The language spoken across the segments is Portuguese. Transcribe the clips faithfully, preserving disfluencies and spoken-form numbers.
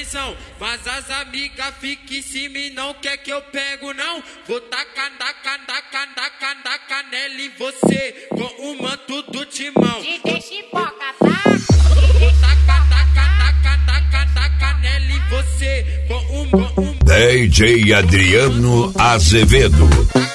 atenção. Mas as amigas ficam em cima e não quer que eu pego, não. Vou tacar, tacar, tacar, tacar, tacar nela em você com o manto do timão. D J Chipoca, tá? Vou tacar, tacar, tacar, tacar, tacar nela em você com o, com o... D J Adriano Azevedo.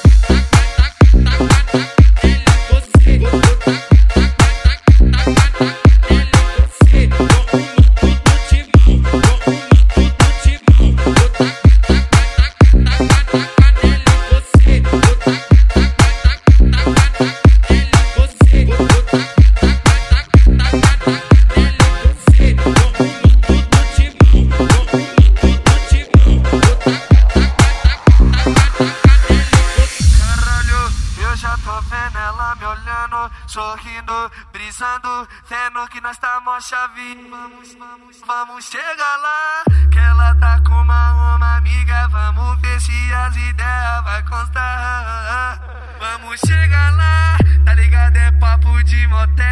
Sorrindo, brisando, vendo que nós tá mó chave. Vamos, vamos, vamos chegar lá, que ela tá com uma, uma amiga. Vamos ver se as ideias vai constar. Vamos chegar lá, tá ligado? É papo de motel.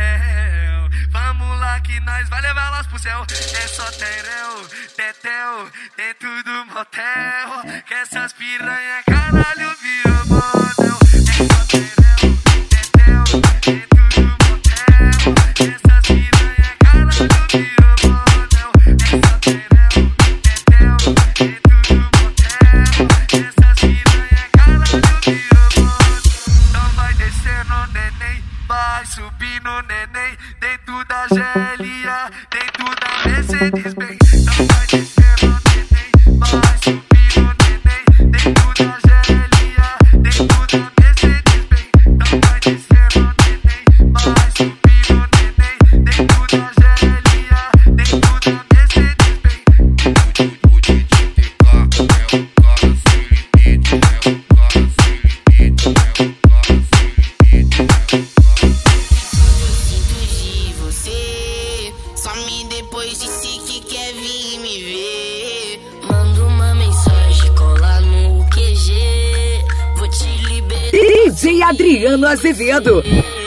Vamos lá que nós vai levar elas pro céu. É só tereu, tetel, dentro do motel. Que essas piranha caralho virou model. É só tereu. Vai subir no neném, dentro da G L A, dentro da Mercedes Benz. Então vai descer no neném, vai subir no neném, dentro da G L A, dentro da Mercedes Benz. Então vai descer no neném, vai subir no neném, dentro da G L A, dentro da Mercedes Benz. O D J T K é o cara sem limite, é o cara sem limite, é o cara sem limite. Some depois disse que quer vir me ver. Manda uma mensagem, cola no Q G. Vou te liberar. D J Adriano Azevedo.